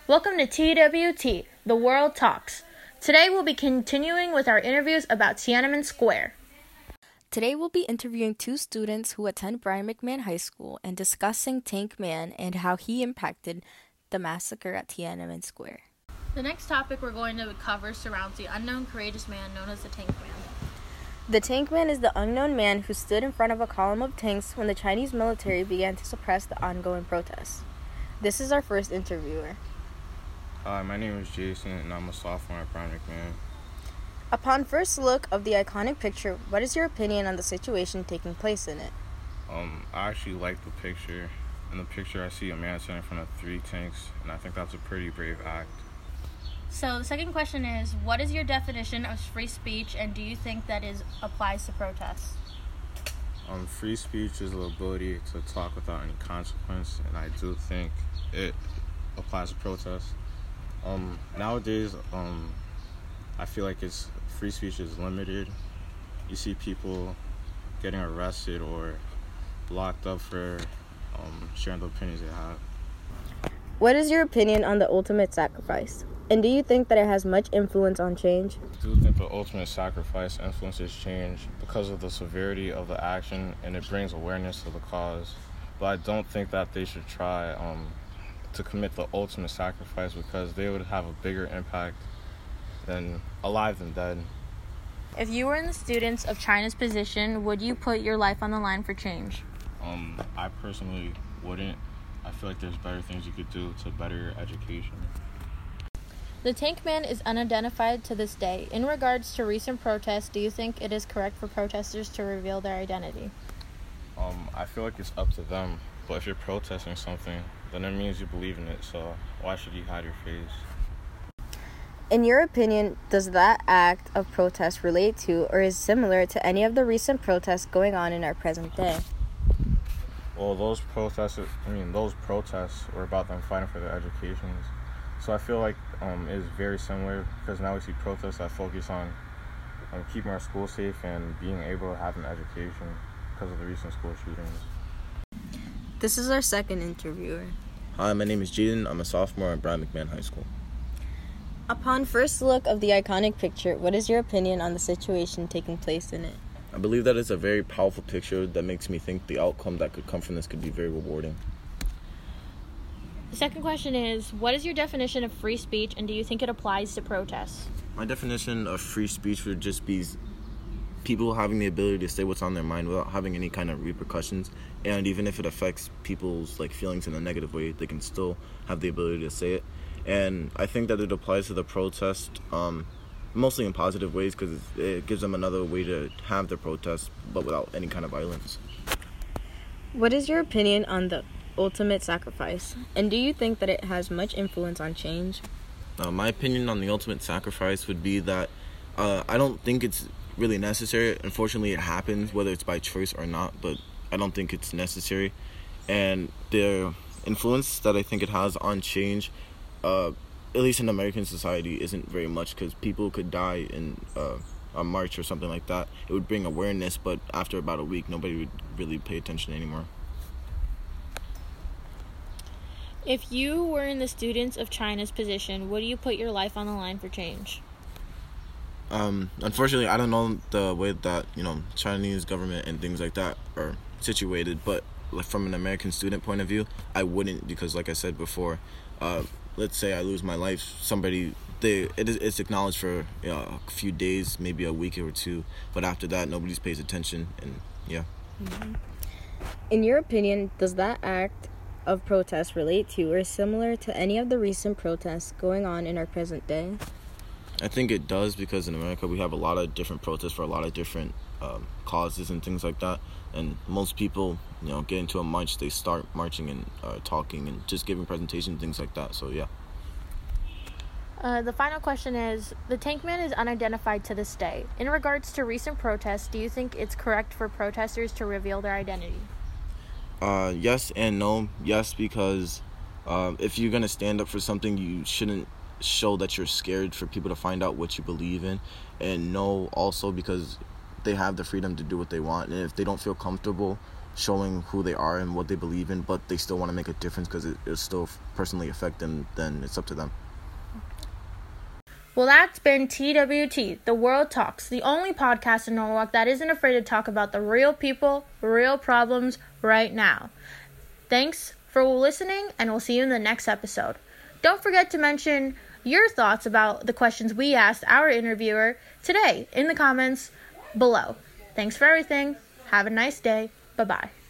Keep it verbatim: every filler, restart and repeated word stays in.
Welcome to T W T, The World Talks. Today we'll be continuing with our interviews about Tiananmen Square. Today we'll be interviewing two students who attend Brian McMahon High School and discussing Tank Man and how he impacted the massacre at Tiananmen Square. The next topic we're going to cover surrounds the unknown courageous man known as the Tank Man. The Tank Man is the unknown man who stood in front of a column of tanks when the Chinese military began to suppress the ongoing protests. This is our first interviewer. Hi, my name is Jason, and I'm a sophomore at Brian McMahon. Upon first look of the iconic picture, what is your opinion on the situation taking place in it? Um, I actually like the picture. In the picture, I see a man standing in front of three tanks, and I think that's a pretty brave act. So the second question is, what is your definition of free speech, and do you think that is applies to protests? Um, free speech is the ability to talk without any consequence, and I do think it applies to protests. Um, nowadays, um, I feel like it's free speech is limited. You see people getting arrested or locked up for um, sharing the opinions they have. What is your opinion on the ultimate sacrifice? And do you think that it has much influence on change? I do think the ultimate sacrifice influences change because of the severity of the action, and it brings awareness to the cause. But I don't think that they should try um, to commit the ultimate sacrifice because they would have a bigger impact than alive than dead. If you were in the students of China's position, would you put your life on the line for change? Um, I personally wouldn't. I feel like there's better things you could do to better your education. The Tank Man is unidentified to this day. In regards to recent protests, do you think it is correct for protesters to reveal their identity? Um, I feel like it's up to them. But if you're protesting something, then it means you believe in it, so why should you hide your face? In your opinion, does that act of protest relate to or is similar to any of the recent protests going on in our present day? Well, those protests, I mean, those protests were about them fighting for their educations. So I feel like um, it's very similar because now we see protests that focus on um, keeping our schools safe and being able to have an education because of the recent school shootings. This is our second interviewer. Hi, my name is Jaden. I'm a sophomore at Brian McMahon High School. Upon first look of the iconic picture, what is your opinion on the situation taking place in it? I believe that it's a very powerful picture that makes me think the outcome that could come from this could be very rewarding. The second question is, what is your definition of free speech, and do you think it applies to protests? My definition of free speech would just be people having the ability to say what's on their mind without having any kind of repercussions, and even if it affects people's like feelings in a negative way, they can still have the ability to say it. And I think that it applies to the protest um, mostly in positive ways because it gives them another way to have their protest but without any kind of violence. What is your opinion on the ultimate sacrifice, and do you think that it has much influence on change? Uh, my opinion on the ultimate sacrifice would be that uh, I don't think it's really necessary. Unfortunately, it happens whether it's by choice or not, but I don't think it's necessary. And the influence that I think it has on change, uh, at least in American society, isn't very much because people could die in uh, a march or something like that. It would bring awareness, but after about a week, nobody would really pay attention anymore. If you were in the students of China's position, would you put your life on the line for change? Um, unfortunately, I don't know the way that, you know, Chinese government and things like that are situated, but like, from an American student point of view, I wouldn't because, like I said before, uh, let's say I lose my life, somebody, they it is it's acknowledged for you know, a few days, maybe a week or two, but after that, nobody pays attention, and yeah. Mm-hmm. In your opinion, does that act of protest relate to or is similar to any of the recent protests going on in our present day? I think it does because in America we have a lot of different protests for a lot of different um, causes and things like that. And most people, you know, get into a march, they start marching and uh, talking and just giving presentations, things like that. So, yeah. Uh, the final question is, the Tank Man is unidentified to this day. In regards to recent protests, do you think it's correct for protesters to reveal their identity? Uh, yes and no. Yes, because uh, if you're going to stand up for something, you shouldn't show that you're scared for people to find out what you believe in. And no, also because they have the freedom to do what they want. And if they don't feel comfortable showing who they are and what they believe in, but they still want to make a difference because it, it's still personally affecting, then it's up to them. Well, that's been T W T, The World Talks, the only podcast in Norwalk that isn't afraid to talk about the real people, real problems right now. Thanks for listening, and we'll see you in the next episode. Don't forget to mention your thoughts about the questions we asked our interviewer today in the comments below. Thanks for everything. Have a nice day. Bye-bye.